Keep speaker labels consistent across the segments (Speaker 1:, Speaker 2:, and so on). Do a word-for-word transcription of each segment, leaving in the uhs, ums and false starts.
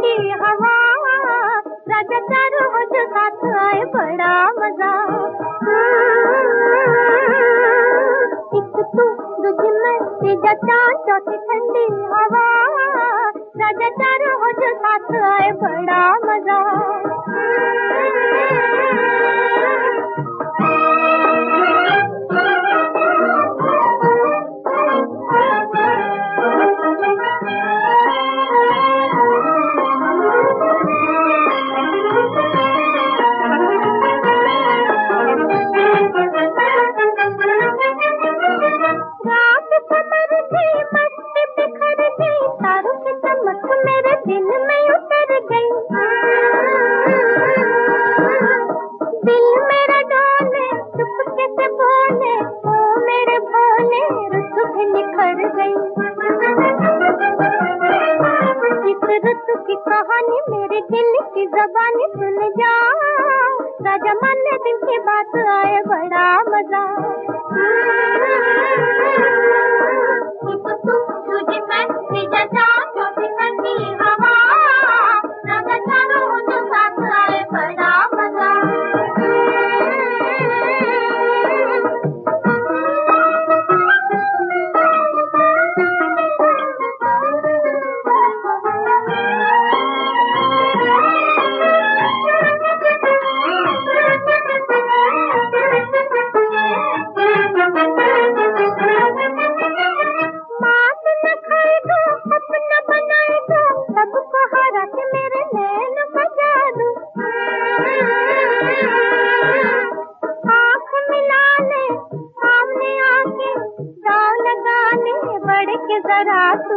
Speaker 1: ठंडी हवा, राजा चारों हो जो साथ आए बड़ा मजा। एक तू दूजी मैं तीजा चांद चौथी ठंडी हवा, राजा चारों हो जो साथ आए बड़ा मजा। की कहानी मेरे दिल की ज़बानी सुन जा, राजा मन में दिल की बात आए बड़ा मजा। एक तू तुझे मैं तीजा चांद चौथी ठंडी हवा, राजा चारों हो जो साथ आए बड़ा मजा। जरा तू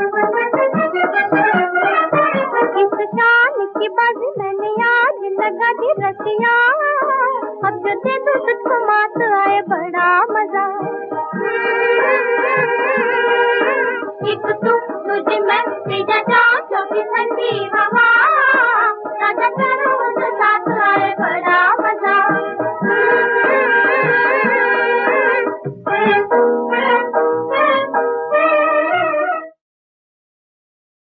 Speaker 1: इस शान की बाजी मैंने आज लगा दी रसिया, अब जो दे दूं तुझको मात आए बड़ा मजा। एक तू तुझे मैं तीजा चांद चौथी ठंडी हवा,